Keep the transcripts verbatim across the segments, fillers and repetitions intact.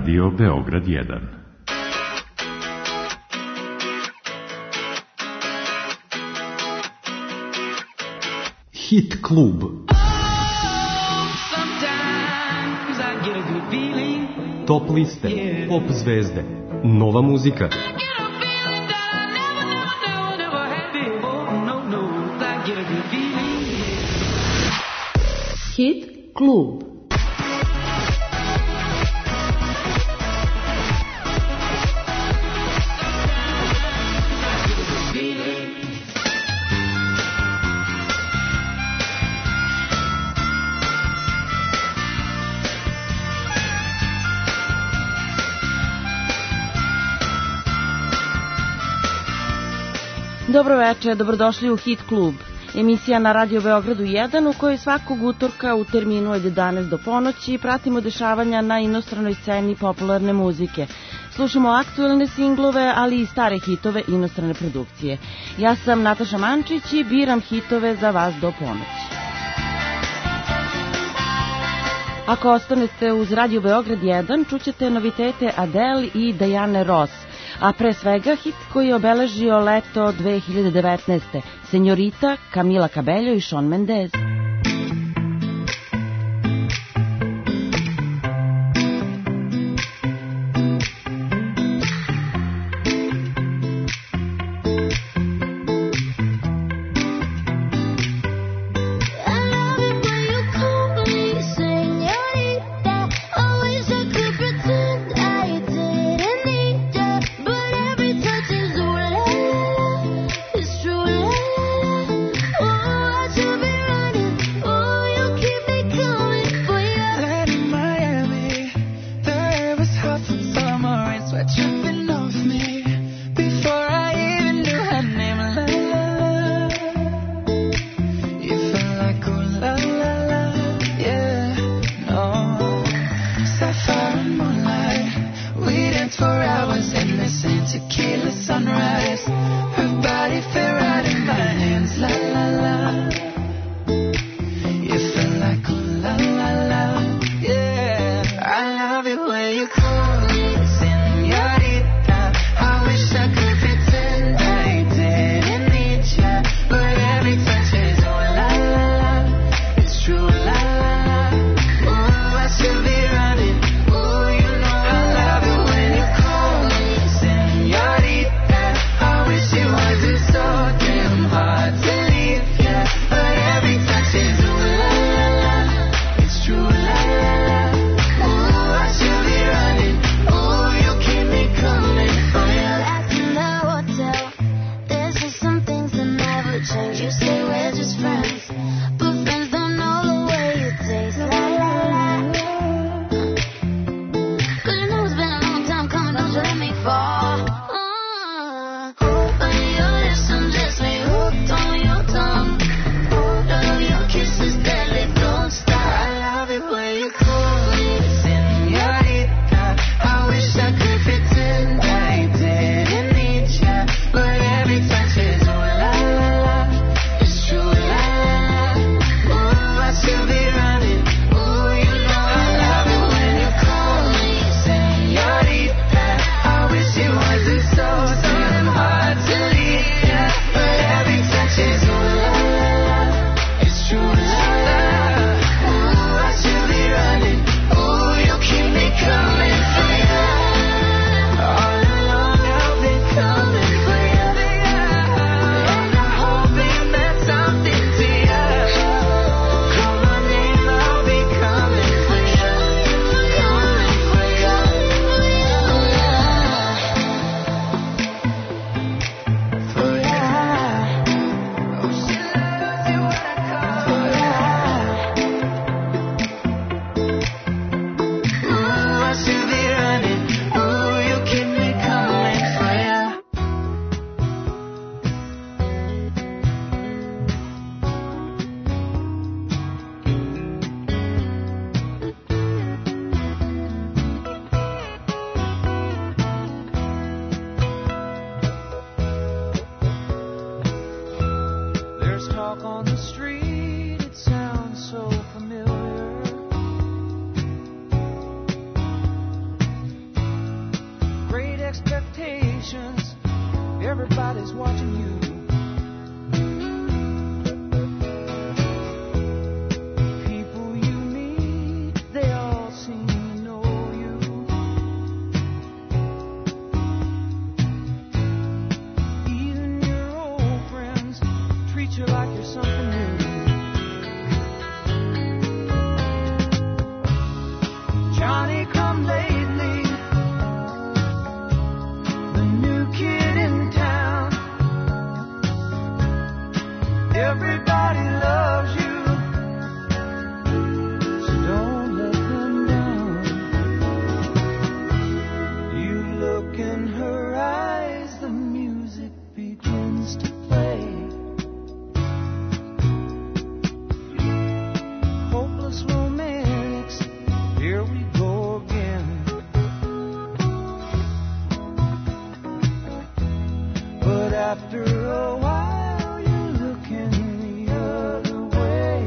Radio Beograd jedan. Hit klub. Top liste, pop zvezde, nova muzika. Hit klub. Dobro večer, dobrodošli u Hit klub, emisija na Radio Beogradu jedan u kojoj svakog utorka u terminu od jedanaest do ponoći pratimo dešavanja na inostranoj sceni popularne muzike. Slušamo aktuelne singlove, ali i stare hitove inostrane produkcije. Ja sam Nataša Mančić i biram hitove za vas do ponoći. Ako ostanete uz Radio Beograd jedan, čućete novitete Adele i Diane Ross, a pre svega hit koji je obeležio leto dve hiljade devetnaeste. Senjorita, Camila Cabello i Shawn Mendes. Running everybody's watching you. People you meet, they all seem to know you. Even your old friends treat you like you're something new. Johnny come lately, the new kid in town. Everybody loves you, so don't let them down. You look in her eyes, the music begins to play. Hopeless romantics, here we go again. But after a while, you're looking the other way.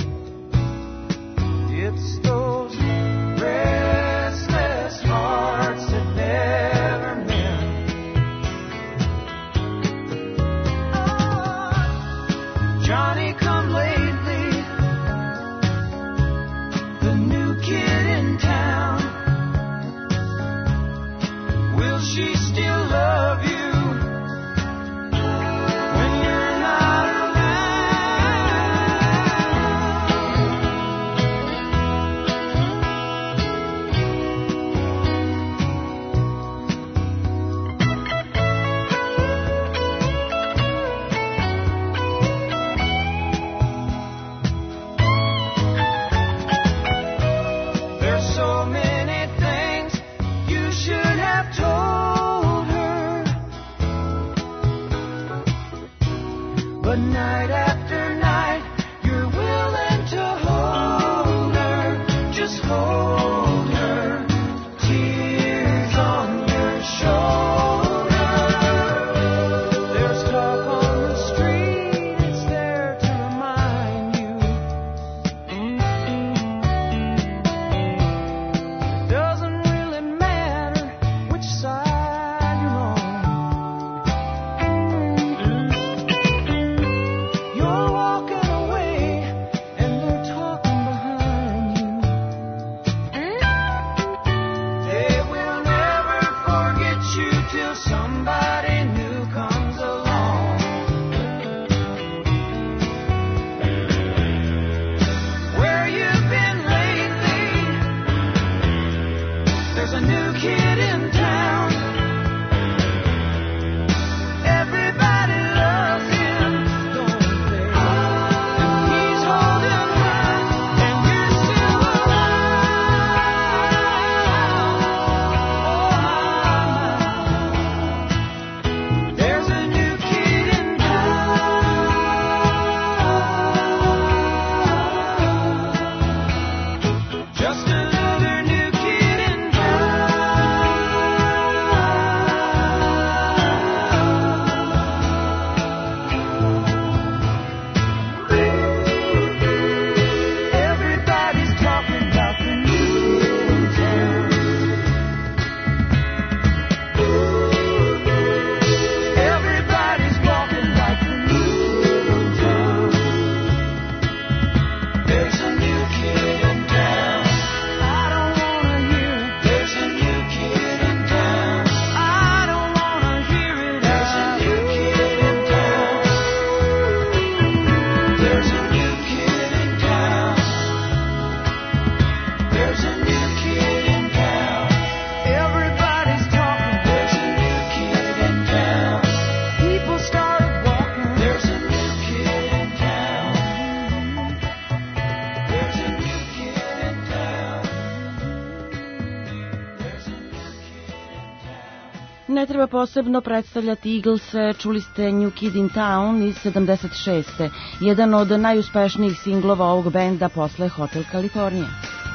It's those restless hearts that never mend. Oh, Johnny come lately, the new kid in town. Will she still love you when you're not There's so many things you should have told her, but night after night you're willing to hold her, just hold her, tears on your shoulder. There's talk on the street, it's there to remind you. It doesn't really matter which side you're on. You're walking away and they're talking behind you. They will never forget you till somebody new comes along. Where you've been lately, there's a new kid in town. Everybody loves him, don't they? He's holding her, and you're still alive. Oh, there's a new kid in town. Just another new kid in town. Everybody's talking about the new kid in town. Everybody's walking like the new kid in town. There's a new kid in town. I don't wanna hear it. There's a new kid in town. I don't wanna hear it. There's a new kid in town. There's a new kid in town. There's a new kid in town. Everybody's talking. There's a new kid in town. People started walking. There's a new kid in town. There's a new kid in town. There's a new kid in town. Ne treba posebno predstavljati Eaglese, čuli ste New Kid in Town iz sedamdeset šeste. Jedan od najuspešnijih singlova ovog benda posle Hotel California.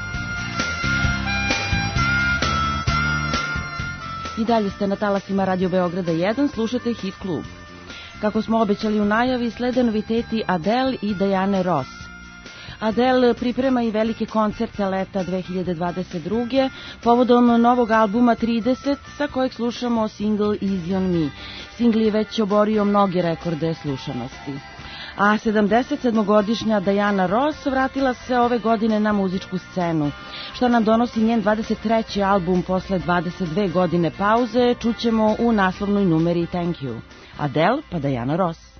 I dalje ste na talasima Radio Beograda jedan, slušate Hit Klub. Kako smo obećali u najavi, slede noviteti Adele i Diane Ross. Adele priprema i velike koncerte leta dve hiljade dvadeset druge povodom novog albuma trideset sa kojeg slušamo single Easy on Me. Singl je već oborio mnoge rekorde slušanosti. A sedamdesetsedmogodišnja Diana Ross vratila se ove godine na muzičku scenu. Šta nam donosi njen dvadeset treći album posle dvadeset dve godine pauze, čućemo u naslovnoj numeri Thank You. Adele pa Diana Ross.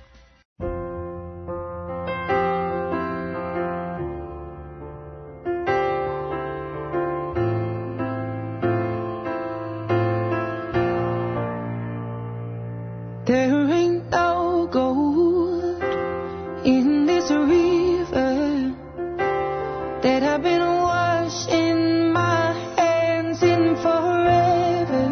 There ain't no gold in this river that I've been washing my hands in forever.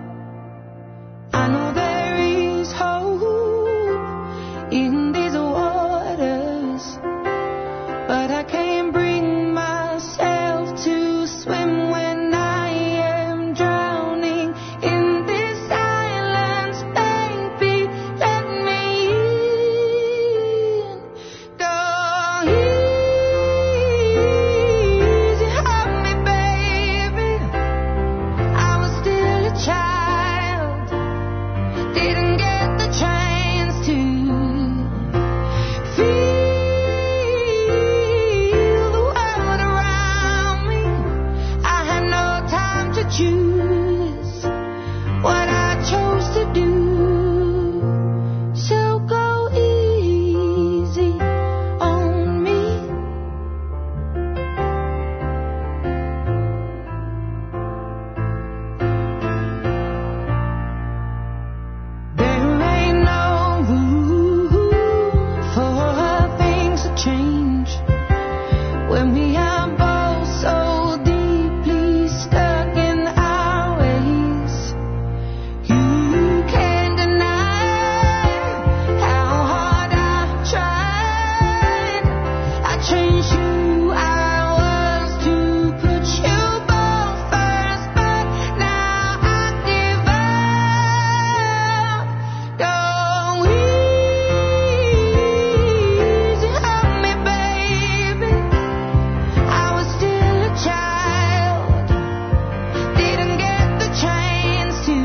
I know there is hope in these waters, but I can't bring myself to swim when I am drowning in this silence. Baby, let me in. Go easy on me, baby. I was still a child, didn't get the chance to feel the world around me. I had no time to choose what I chose to do. So go easy on me. There ain't no room for things to change when we are both so deeply stuck in our ways. You can't deny how hard I tried. I changed who I was to put you both first, but now I give up. Go easy on me, baby. I was still a child, didn't get the chance to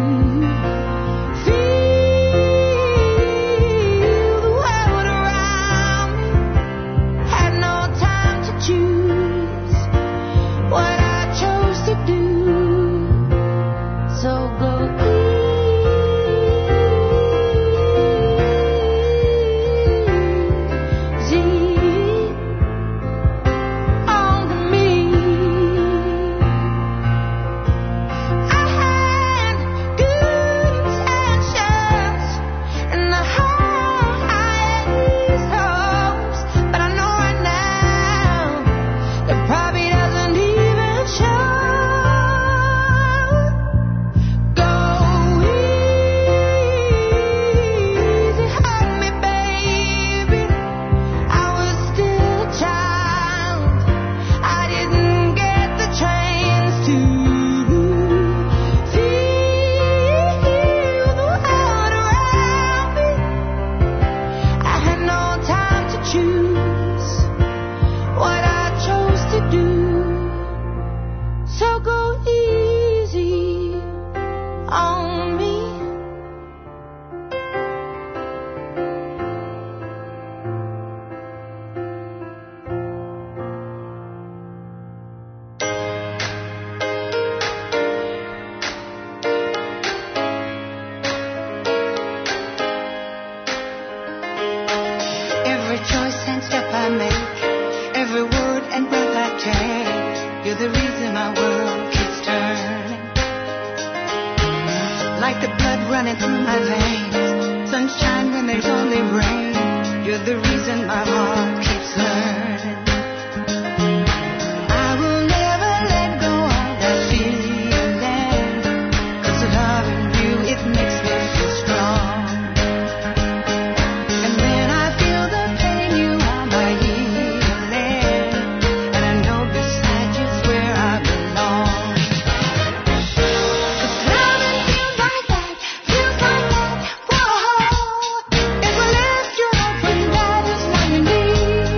feel the world around me. Had no time to choose what I chose to do. So go easy on me. I had good intentions and the highest hopes, but I know right now it probably doesn't even show. Go easy on me, baby. I was still a child, I didn't get the chance to feel the world around me. I had no time to choose what I chose to do. So go easy on me. Every choice and step I make, every word and breath I take, you're the reason my world keeps turning. Like the blood running through my veins, sunshine when there's only rain, you're the reason my heart keeps learning. I will never let go of that feeling, 'cause loving you, it makes me feel strong. And when I feel the pain, you are my healing, and I know beside you's where I belong. 'Cause loving feels like that, feels like that, whoa. If I left you open, that is what you need.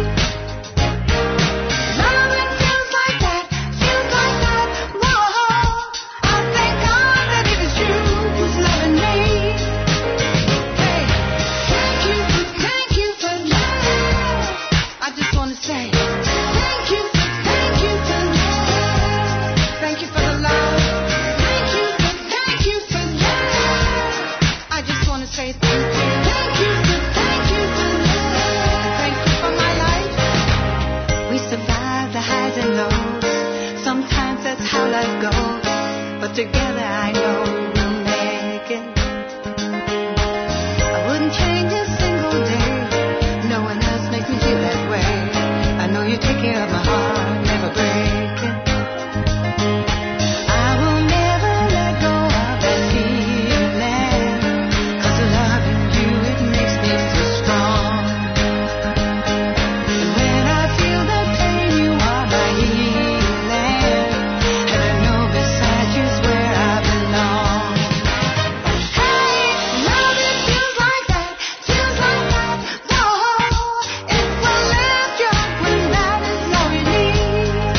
together I know we'll make it. I wouldn't change a single day. No one else makes me feel that way. I know you take care of my heart, never break it. I will never let go of that feeling, 'cause loving you, it makes me so strong. And when I feel the pain, you are my healing, and I know beside you's where I belong. Hey, love it feels like that, feels like that. Whoa, it will lift you up when that is all you need.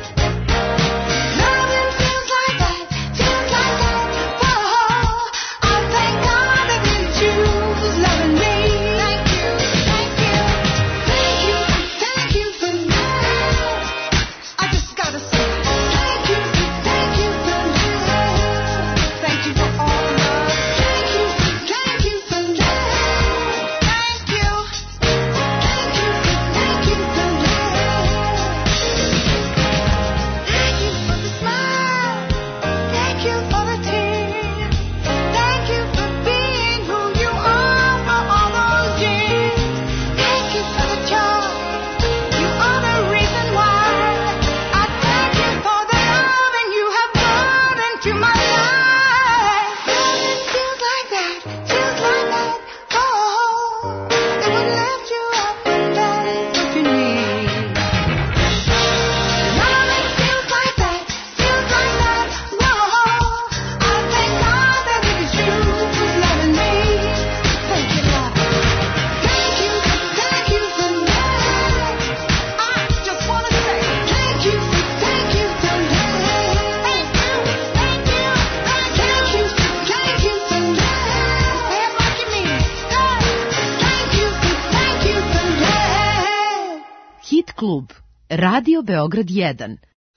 Love it feels like that, feels like that. Whoa, I thank God that you choose loving me. Thank you, thank you, thank you, thank you for love. I just gotta say thank you, thank you for love. Thank you for all love. Thank you, thank you for love. Thank you, thank you, thank you for love. Thank you for the smile. Thank you for the tear. Thank you for being who you are for all those years. Thank you for the joy. You are the reason why. I thank you for the loving you have brought into my life. It feels like that, feels like that. Oh, it would lift you up when that is what you need. Love it feels like that, feels like that. Whoa, I thank God that it is you who's loving me. Thank you, love. Thank you, thank you for love. I just wanna say thank you, thank you for love. Thank you, thank you, thank you, thank you for love. Say it like you mean it. Thank you, thank you for love. Hit klub. Radio Beograd jedan.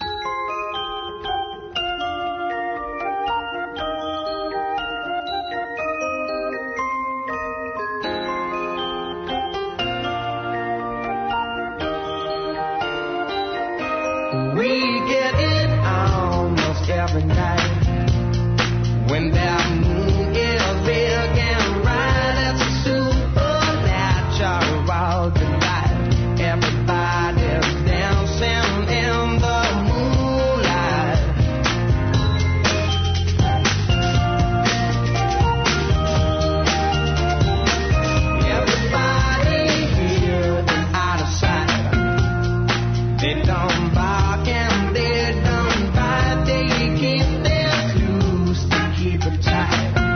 We get it almost every night when that moon is big and bright. It's a supernatural delight. Everybody's dancing in the moonlight. Everybody here is out of sight. They don't bark and they don't bite. They keep their clues to keep it tight.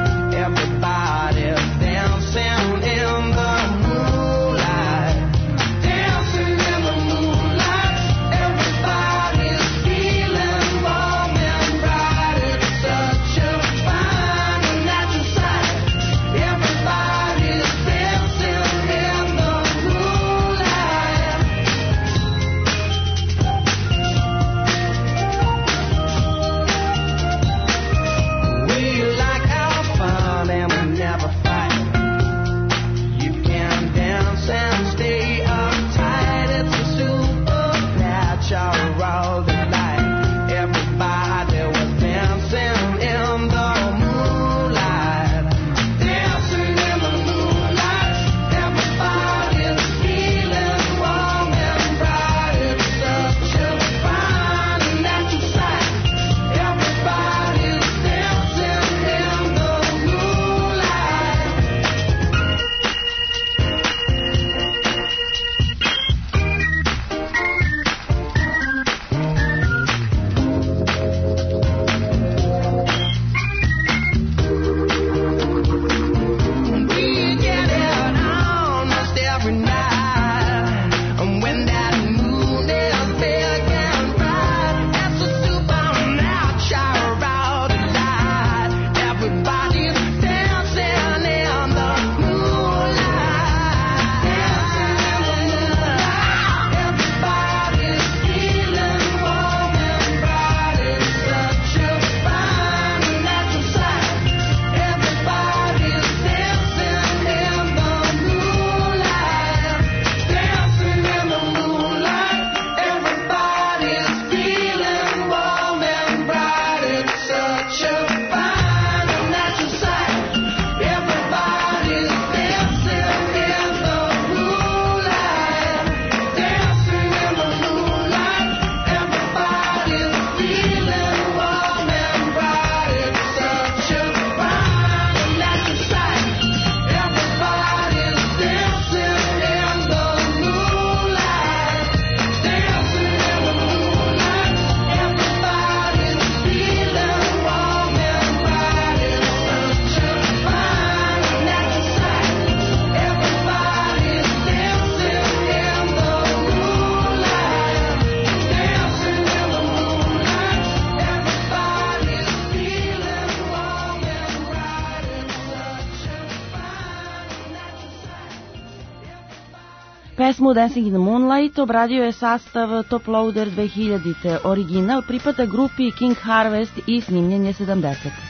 Pesmu Dancing in the Moonlight obradio je sastav Top Loader dve hiljadite. Original pripada grupi King Harvest i snimljen je sedamdesete.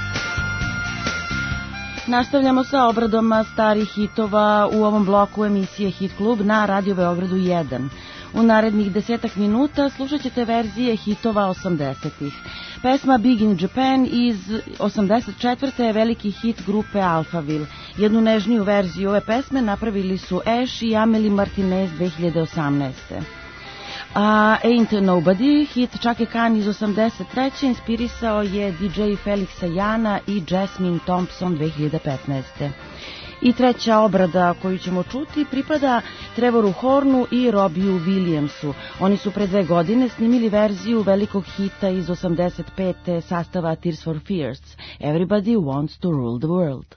Nastavljamo sa obradom starih hitova u ovom bloku emisije Hit Klub na Radio Beogradu jedan. U narednih desetak minuta slušat ćete verzije hitova osamdesetih. Pesma Big in Japan iz osamdeset četvrte je veliki hit grupe Alphaville. Jednu nežniju verziju ove pesme napravili su Ash i Amelie Martinez dve hiljade osamnaeste. A Ain't Nobody, hit Chaka Khan iz osamdeset treće inspirisao je D J Felixa Jana i Jasmine Thompson dve hiljade petnaeste. I treća obrada koju ćemo čuti pripada Trevoru Hornu i Robbiju Williamsu. Oni su pre dve godine snimili verziju velikog hita iz osamdeset pete sastava Tears for Fears. Everybody wants to rule the world.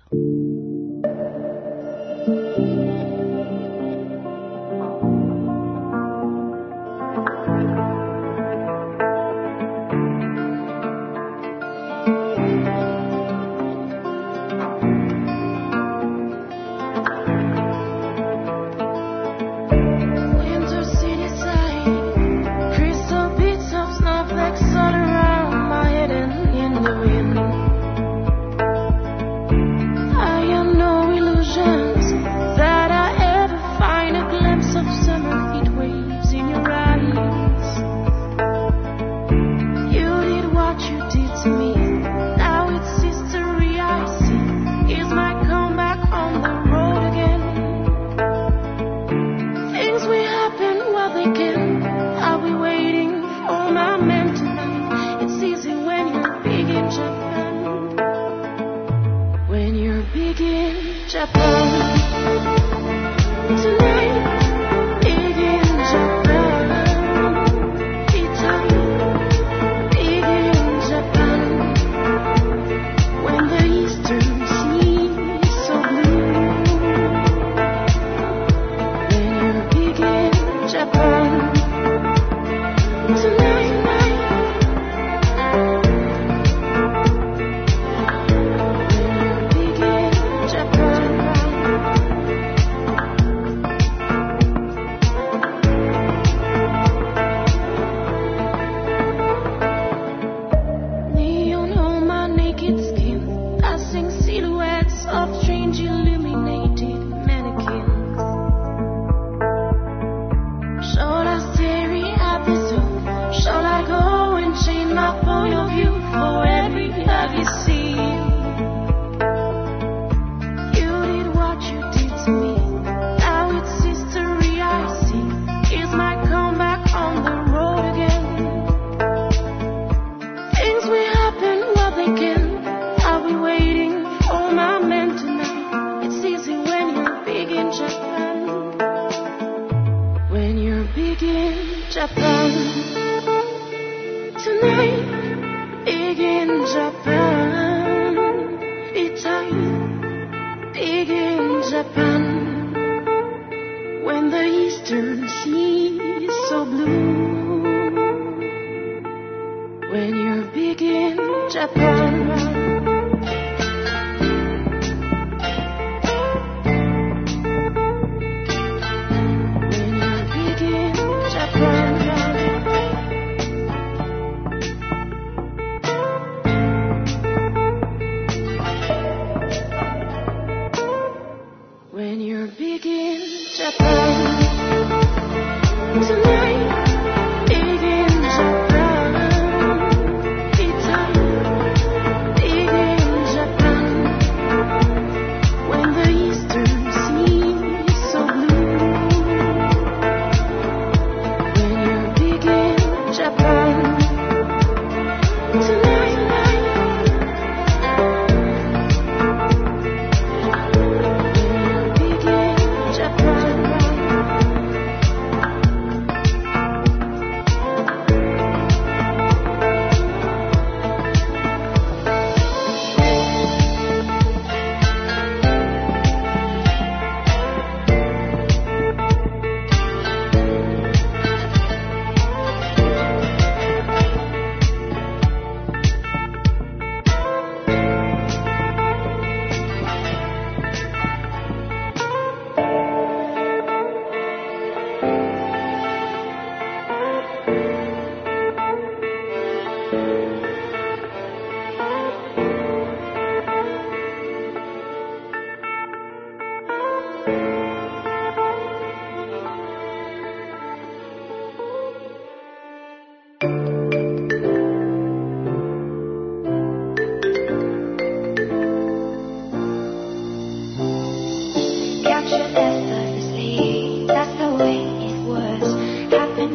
When you're big in Japan tonight.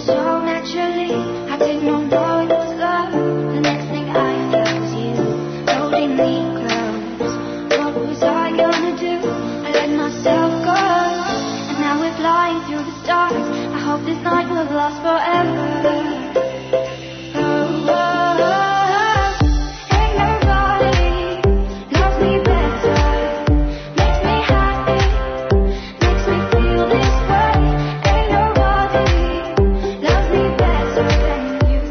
so naturally. I didn't know it was love. The next thing I felt was you holding me close. What was I gonna do? I let myself go, and now we're flying through the stars. I hope this night will last forever. Oh, oh, oh. Ain't nobody loves me better, makes me happy, makes me feel this way. Ain't nobody loves me better than you.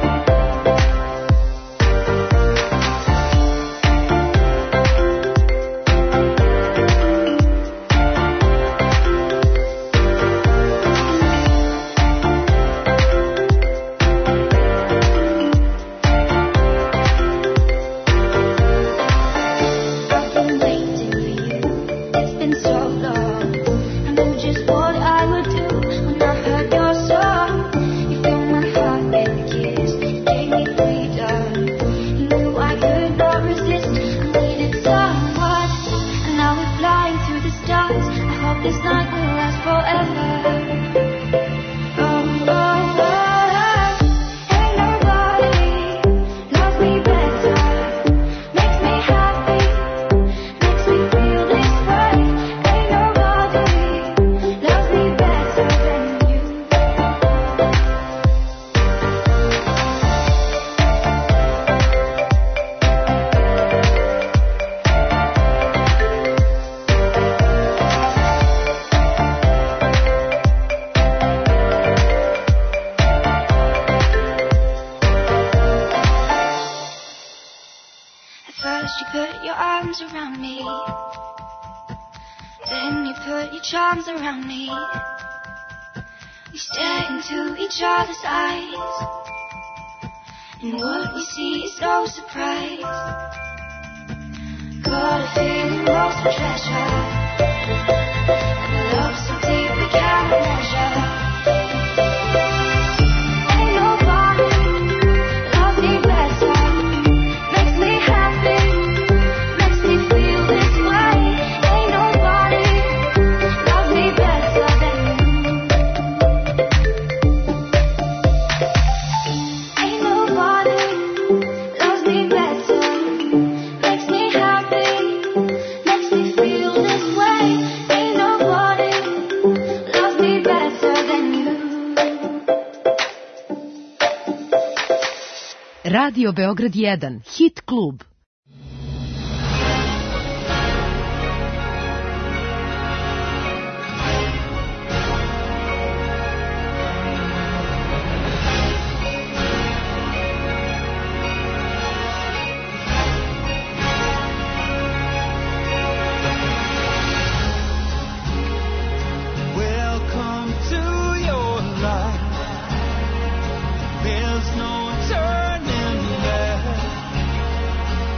I've been waiting for you. It's been so long. I knew just what I would do when I heard your song. You filled my heart with a kiss. You gave me freedom. You knew I could not resist. I needed someone, and now we're flying through the stars. I hope this night will last forever. Oh, oh, oh. Ain't nobody loves me better, makes me happy, makes me feel this way. Ain't nobody loves me better than you. At first you put your arms around me, then you put your charms around me. We stare into each other's eyes, and what we see is no surprise. Got a feeling lost for treasure, and a love so deep we can't measure. Ain't nobody loves me better, makes me happy, makes me feel this way. Ain't nobody loves me better than you. Ain't nobody loves me better, makes me happy, makes me feel this way. Ain't nobody loves me better than you. Radio Beograd jedan, Hit klub. Welcome to your life. There's no turning back.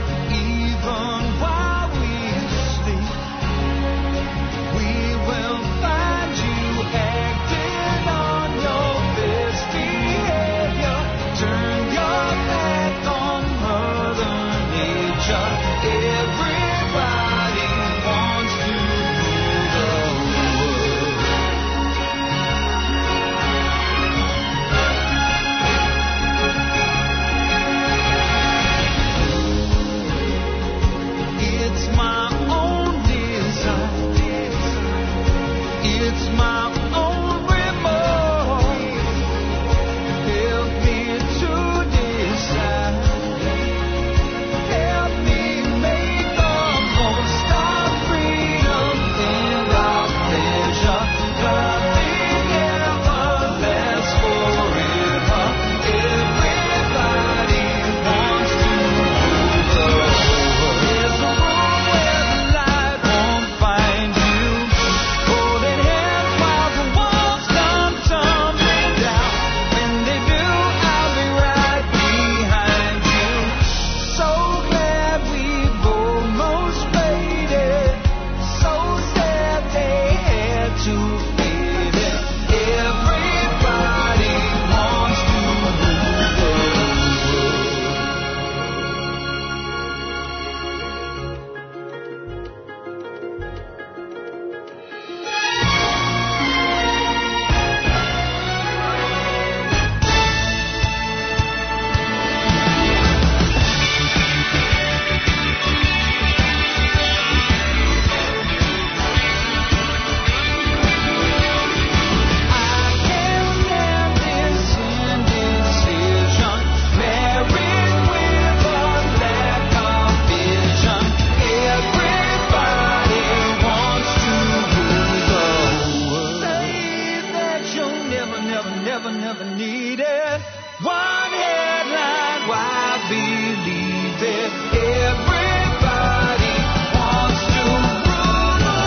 never, never, never needed one headline. Why believe it? Everybody wants to rule the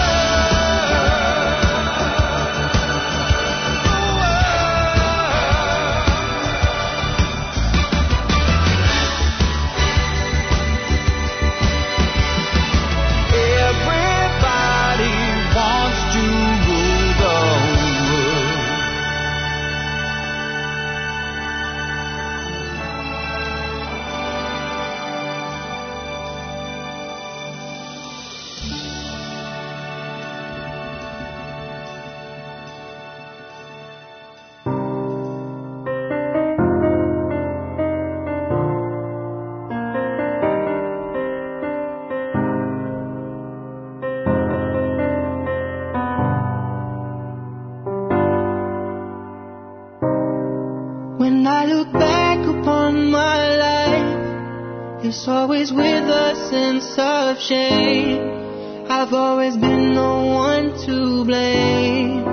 Everybody wants to rule the world. When I look back upon my life, it's always with a sense of shame. I've always been the one to blame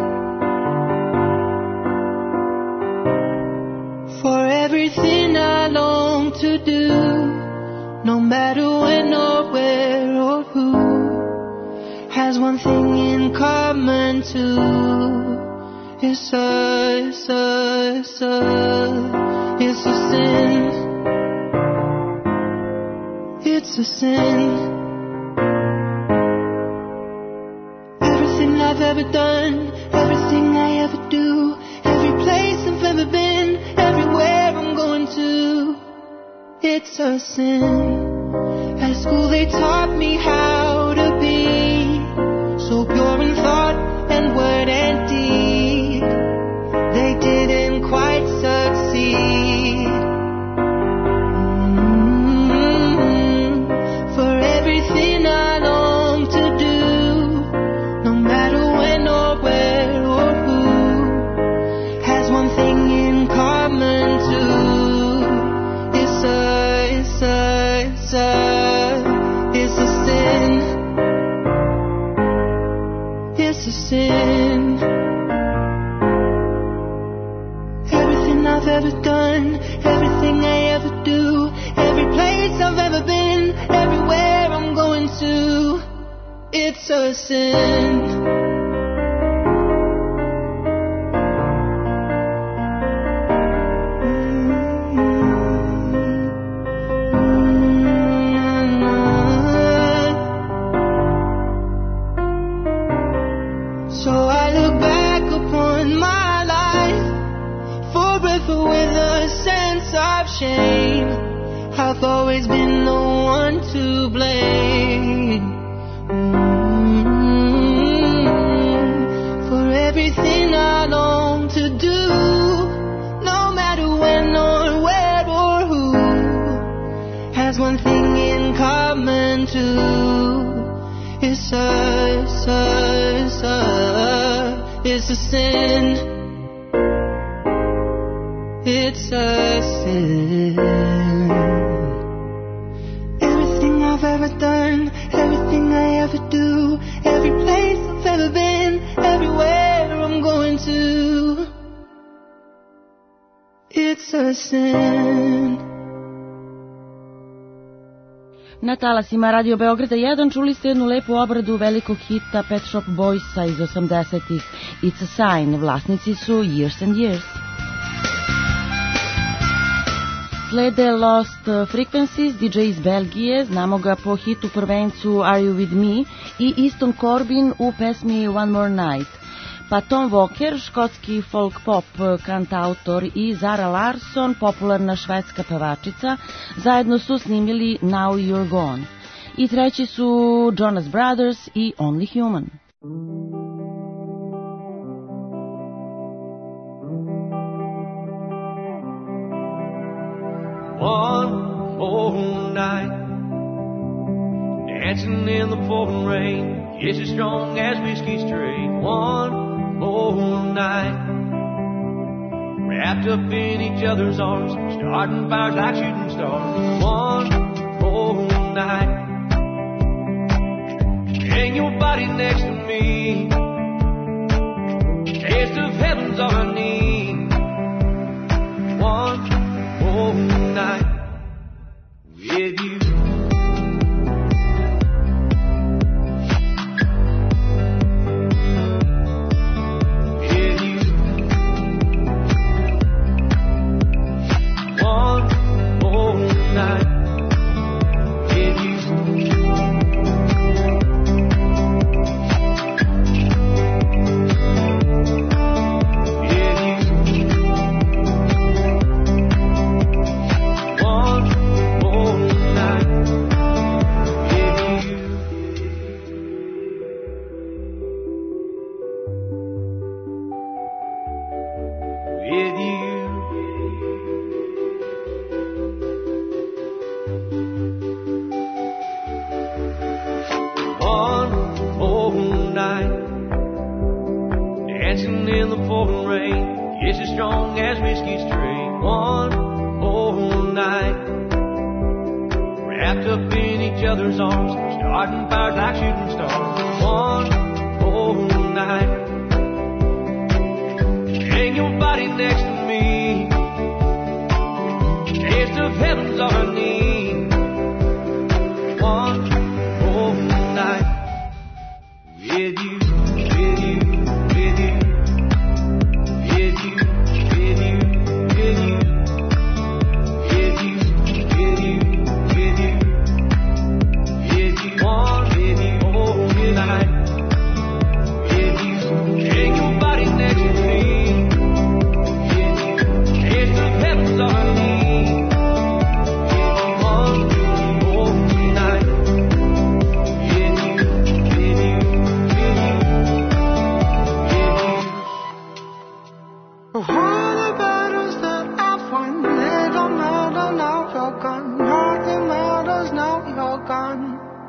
for everything I long to do, no matter when or where or who, has one thing in common too. It's a, it's a, it's a, it's a sin. It's a sin. Everything I've ever done, everything I ever do, every place I've ever been, everywhere I'm going to, it's a sin. At school they taught me how to be so pure in thought and word and deed. They didn't quite succeed. Mm-hmm. For everything I long to do, no matter when or where or who, has one thing in common too. It's a, it's a, it's a, it's a sin. It's a sin. Everything I've ever done, everything I ever do, every place I've ever been, everywhere I'm going to, it's a sin. So I look back upon my life, forever with a sense of shame. I've always been the one to blame. Mm-hmm. For everything I long to do, no matter when or where or who, has one thing in common too. It's a, it's a, it's a, it's a sin. It's a sin. Everything I've ever done, everything I ever do, every place I've ever been, everywhere I'm going to, it's a sin. Na talasima Radio Beograda jedan čuli ste jednu lepu obradu velikog hita Pet Shop Boysa iz osamdesetih. It's a Sign, vlasnici su Years and Years. Slede Lost Frequencies, D J iz Belgije, znamo ga po hitu prvencu Are You With Me i Easton Corbin u pesmi One More Night. Pa Tom Walker, škotski folk pop kantautor i Zara Larsson, popularna švedska pevačica, zajedno su snimili Now You're Gone. I treći su Jonas Brothers i Only Human. One more night, dancing in the pouring rain, it's as strong as whiskey straight. One more night, wrapped up in each other's arms, starting fires like shooting stars. One more night, hang your body next to me, taste of heaven's all I need. with you. One whole night, dancing in the pouring rain, it's as strong as whiskey straight. One whole night, wrapped up in each other's arms, starting fires like shooting stars. One whole night, hang your body next to me, taste of heaven's all I need. One whole night, with you, with you, with you, with you, with you, with you, with you, with you, with you, with you, one with you, whole night, with you, hang your body next to me, with you, taste of heaven's all I need, with you, one with you, whole night, with you, with you, with you, with you. Of all the battles that I've won, they don't matter now you're gone. Nothing matters now you're gone.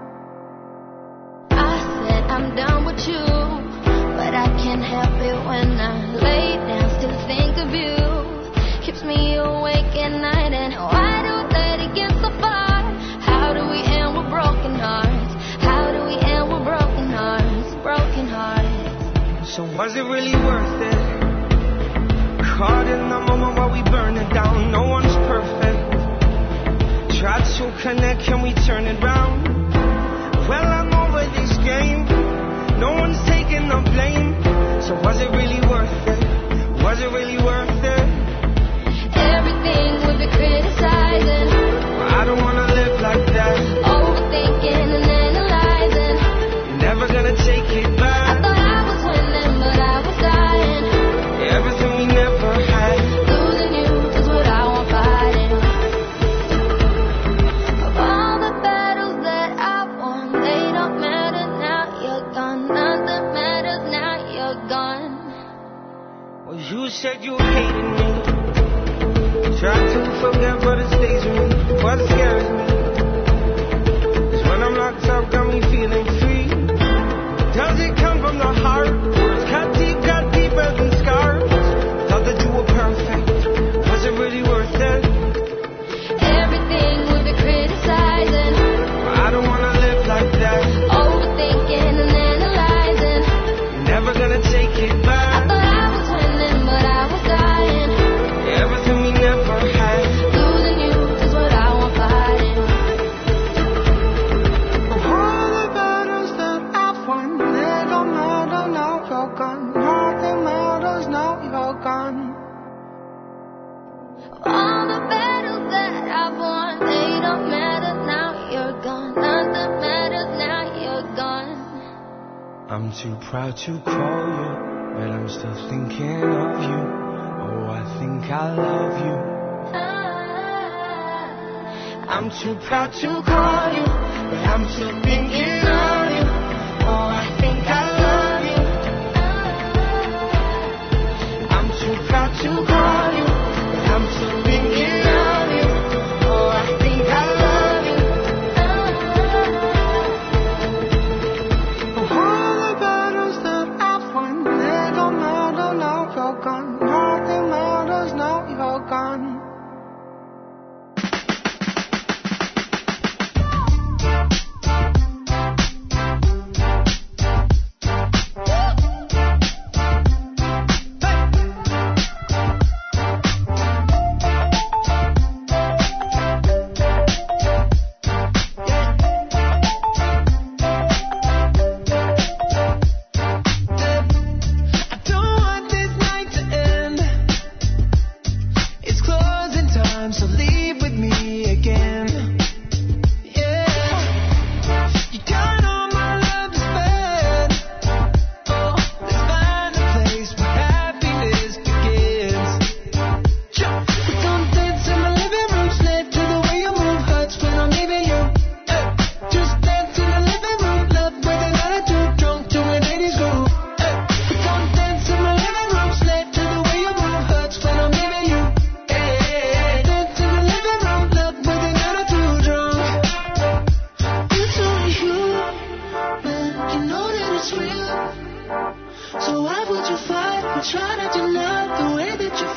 I said I'm done with you, but I can't help it when I lay down, still think of you. Keeps me awake at night, and why do we let it get so far? How do we end with broken hearts? How do we end with broken hearts? Broken hearts. So was it really worth it? Caught in the moment while we burn it down. No one's perfect. Tried to connect, can we turn it round? Well, I'm over this game. No one's taking the blame. So was it really worth it? Was it really worth it? Everything we've been criticizing, I don't wanna live like that. overthinking and analyzing. Never gonna take it I back. thought I was winning, but I was dying. Everything we never had. Losing you is what I want fighting. Of all the battles that I've won, they don't matter now you're gone. Nothing matters now you're gone. Well, you said you hated me. Tried to forget, but it stays with me. What scares me is when I'm locked up, got me feeling free. Does it come from the heart? Words cut deep, got deeper than scars. Thought that you were perfect. Was it really worth it? Everything we've been criticizing, I don't wanna live like that. overthinking and analyzing. Never gonna take it I back. thought I was winning, but I was dying. Everything we never had. Losing you is what I want fighting. Of all the battles that I've won, they don't matter now you're gone. Nothing matters now you're gone. All the battles that I've won, they don't matter now you're gone. Nothing matters now you're gone. I'm too proud to call you, but I'm still thinking of you. Oh, I think I love you. I'm too proud to call you, but I'm still thinking of you. Oh, I think I love you. I'm too proud to call you, but I'm still thinking of you. Oh, I think I love you. Of all the battles that I've won, they don't matter now you're gone. Nothing matters now you're gone.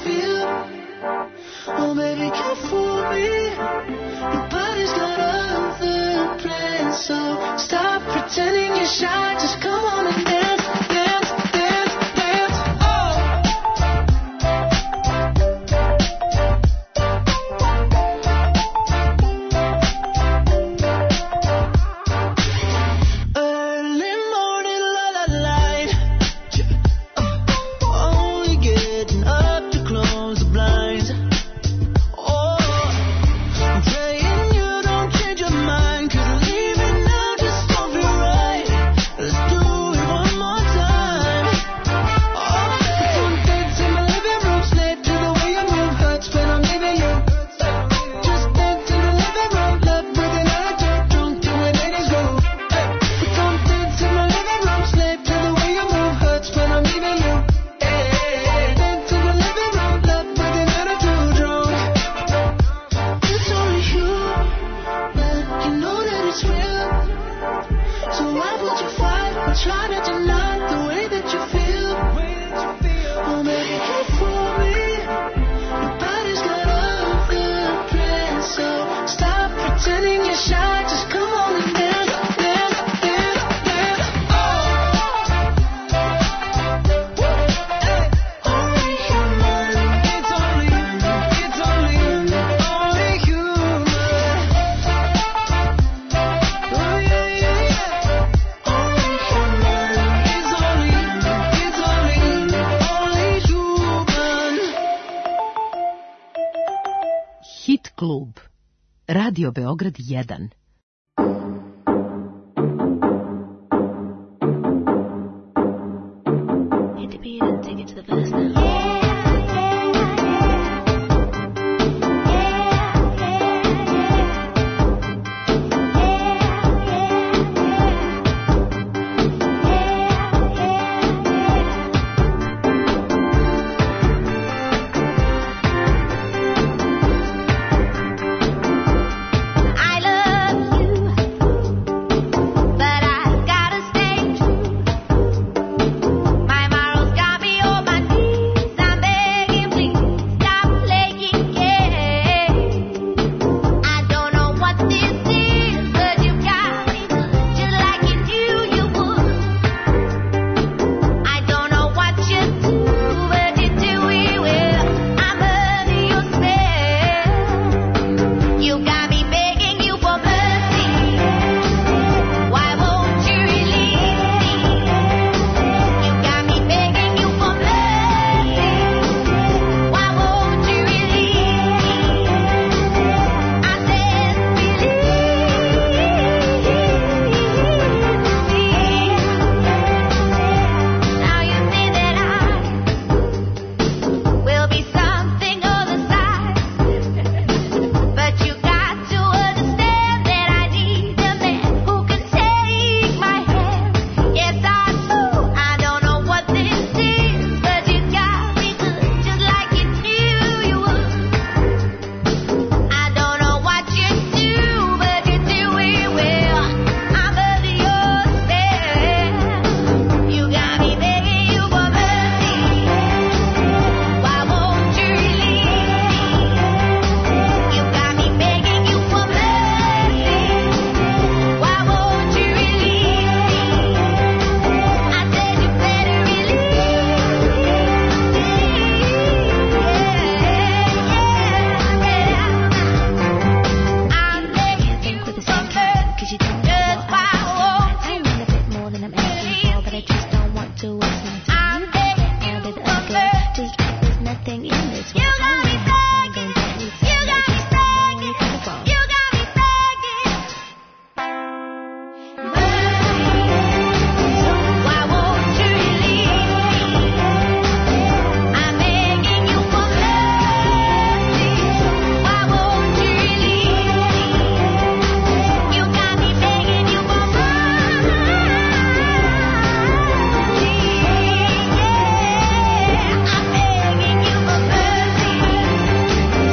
feel. Oh, baby, can't fool me. Your body's got other plans, so stop pretending you're shy. Just come on and dance, dance, dance, dance. Oh. Early morning, la la light. Only getting up to close the blinds. Oh, I'm praying you don't change your mind. 'Cause leaving now just don't feel right. Let's do it one more time. Oh, don't dance in my living room, slave to the way you move. Hurts when I'm leaving you. Just dance in the living room, love with an attitude, drunk doing ladies go. But don't dance in my living room, slave to the way you move. Hurts when I'm leaving you. Dance in the living room, love with an attitude, drunk. It's only you, but you know that it's real. So why would you fight or try to deny the way that you feel? Oh, baby, can't fool me. Your body's got other plans, so stop pretending you're shy. Just come on and dance, dance, dance, dance. Oh. Only human. It's only you. It's only you. Only human. Oh, yeah, yeah, yeah. Only human. It's only you. It's only you. Only human. Hit klub. Radio Beograd jedan. Hit the beat and take it to the verse now. I love you, but I gotta stay true. My morals got me on my knees. I'm begging, please stop playing games. I don't know what this is, but you got me just like you knew you would. I don't know what you do, but you do it well. I'm under your spell. You got me begging you for mercy. Why won't you release me? You got me begging you for mercy. Why won't you release me? I said release me. Now you see that I will be something of the size. But you got to understand that I need a man who can take my hand. Yes, I do. I don't know what this is, but you got me good, just like you knew you would. I don't know what you do, but you do it well. I'm under your spell. You got me begging you for mercy. Why won't you release me? You got me begging you for mercy. Why won't you release me? I said you better release me. I'm begging you for mercy. Just why won't you a bit more than I'm asking for, but I just don't want to waste my time. I'm begging you Now that for I'm good, mercy. just like there's nothing in this You world. got me begging. You got me begging. You got me begging. Why won't you release me? I'm begging you for mercy. Why won't you release me? You got me begging you for mercy. Yeah, I'm begging you for mercy.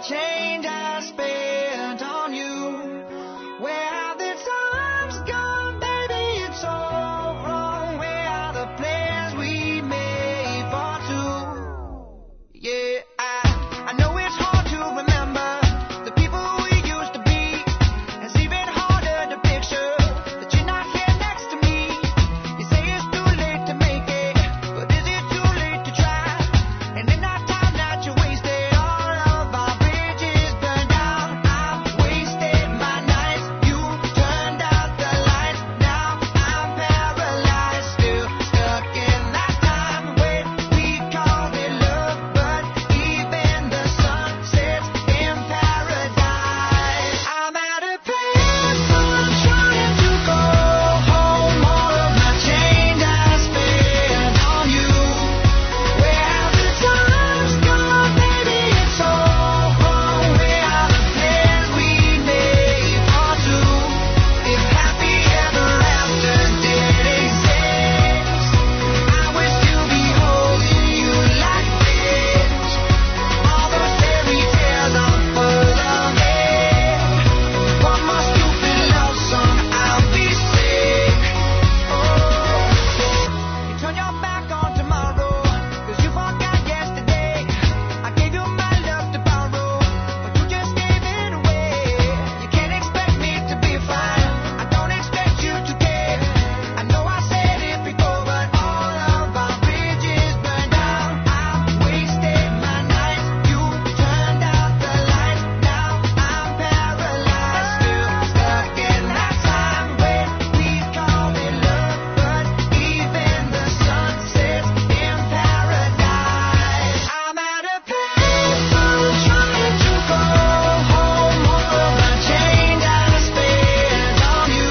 change I spent on you. Where have the times gone, baby? It's all wrong. Where are the plans we made for two? Yeah, I, I know it's hard to remember the people we used to be. It's even harder to picture that you're not here next to me. You say it's too late to make it, but is it too late to try? And in that time that you wasted, all of our bridges burned down. I've wasted my nights, you turned out the lights. Now I'm paralyzed, still stuck in that time when we called it love. But even the sun sets in paradise. I'm at a payphone trying to go home. All of my change I spent on you. Where have the times gone, baby? It's all wrong. Where are the plans we made for two? If happy ever after did exist, I wish to be holding you like this. All those fairy tales I'm full of it. One more stupid love song, I'll be sick. Oh, you turn your back on tomorrow, 'cause you forgot yesterday. I gave you my love to borrow, but you just gave it away. You can't expect me to be fine, I don't expect you to care. I know I said it before, but all of our bridges burned down. I've wasted my nights, you turned out the lights. Now I'm paralyzed, still stuck in that time when we called it love. But even the sun sets in paradise. I'm at a payphone trying to go home. All of my change I spent on you.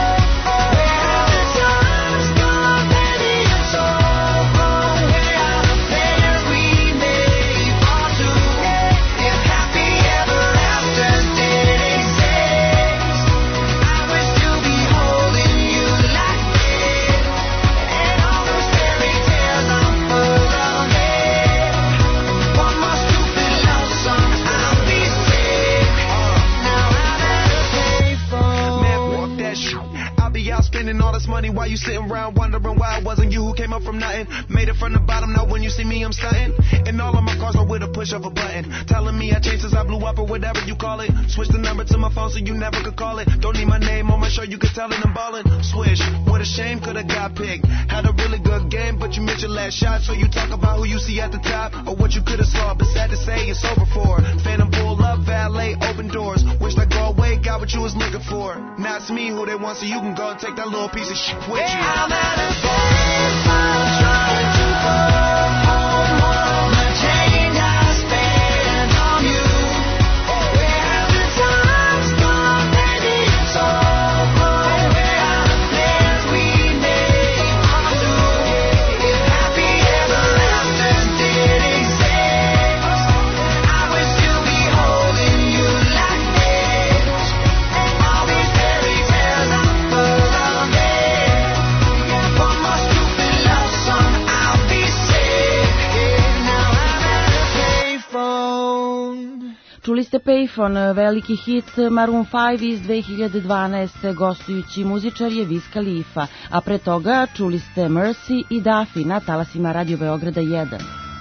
Where have the times gone, baby? It's all wrong. Where are the plans we made for two? If happy ever after did exist, I wish to be holding you like this. And all those fairy tales I'm full of it. One more stupid love song, I'll be sick. Now I'm at a payphone. Man, fuck that shit. I'll be out spending all this money while you sitting around wondering why it wasn't you who came up from nothing. Made it from the bottom, now when you see me, I'm stunting. And all of my cars are with a push of a button. Telling me I changed since I blew up or whatever you call it. Switch the number to my phone so you never could call it. Don't need my name on my shirt, you could tell it I'm ballin'. Swish, what a shame, could've got picked. Had a really good game, but you missed your last shot. So you talk about who you see at the top or what you could've saw. But sad to say, it's over for. Phantom pull up, valet, open doors. Wish I go away, got what you was looking for. Now it's me who they want, so you can go and take that little piece of shit with you. I'm at a payphone trying to go home. All of my change I spent on you. Where have the times gone, baby? It's all wrong. Where are the plans we made for two? If happy ever after did exist, I wish to be holding you like this. All these fairy tales I'm full of it. One more stupid love song, I'll be sick. Now I'm at a payphone. Čuli ste Payphone, veliki hit Maroon five iz dve hiljade dvanaeste. Gostujući muzičar je Wiz Khalifa, a pre toga čuli ste Mercy i Duffy na talasima Radio Beograda jedan.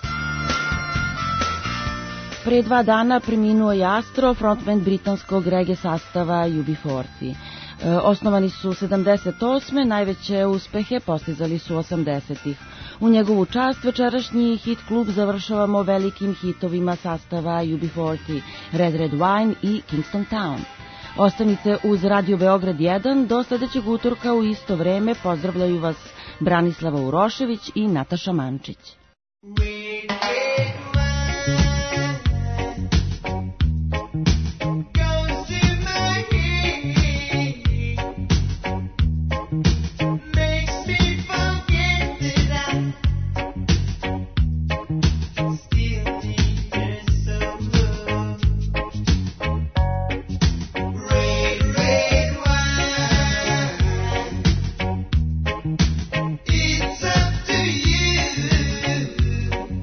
Pre dva dana preminuo je Astro, frontman britanskog reggae sastava U B četrdeset. E, osnovani su sedamdeset osme. Najveće uspehe postizali su osamdesetih. U njegovu čast večerašnji hit klub završavamo velikim hitovima sastava U B četrdeset, Red Red Wine i Kingston Town. Ostanite uz Radio Beograd jedan, do sledećeg utorka u isto vreme. Pozdravljaju vas Branislava Urošević i Nataša Mančić. It's up to you.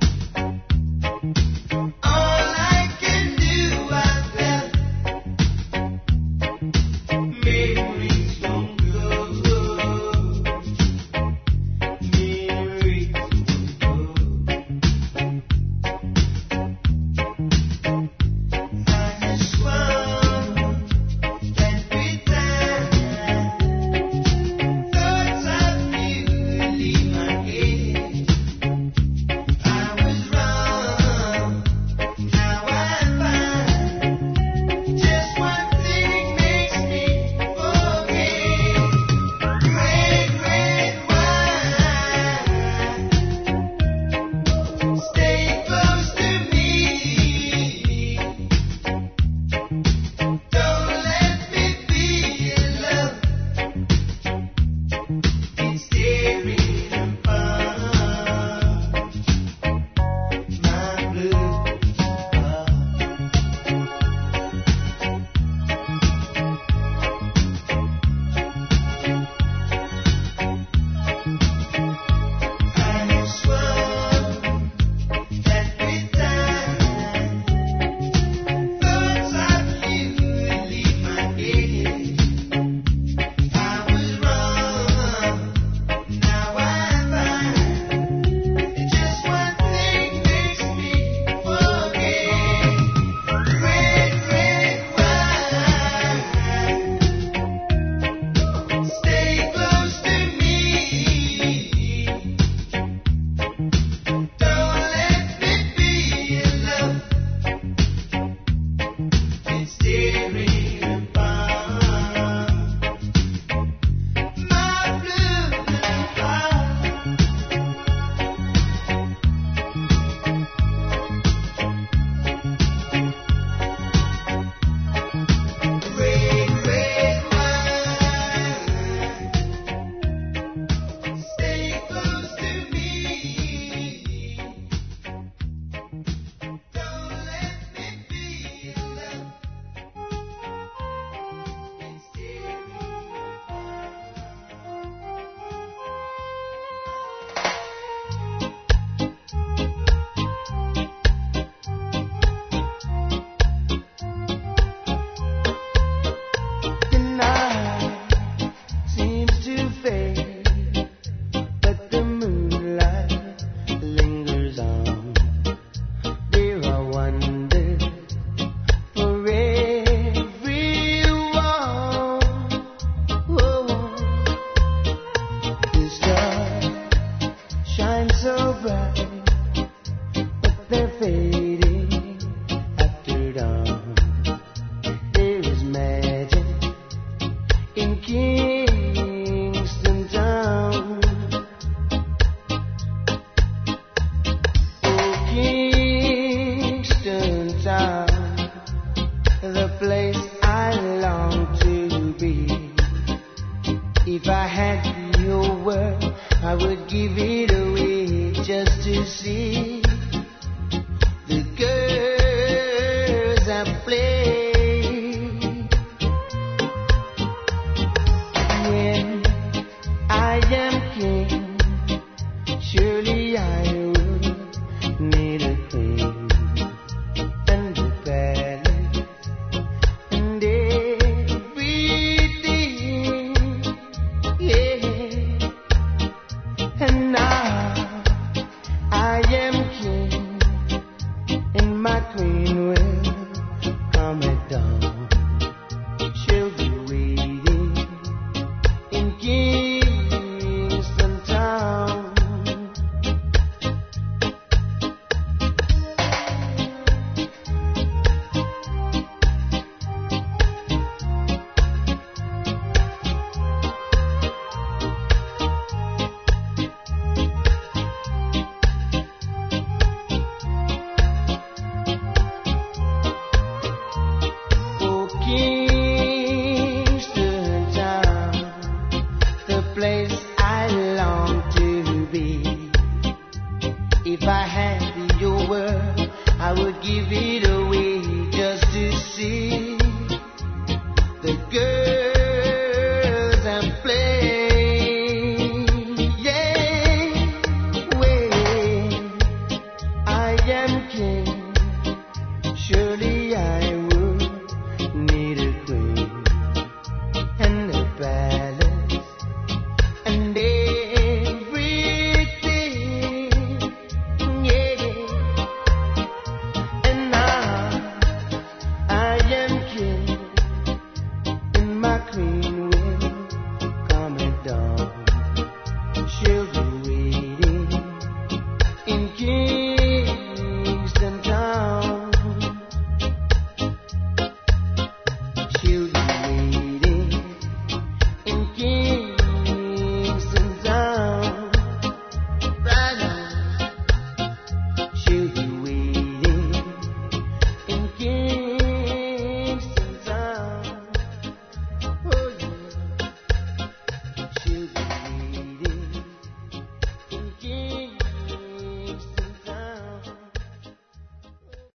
Play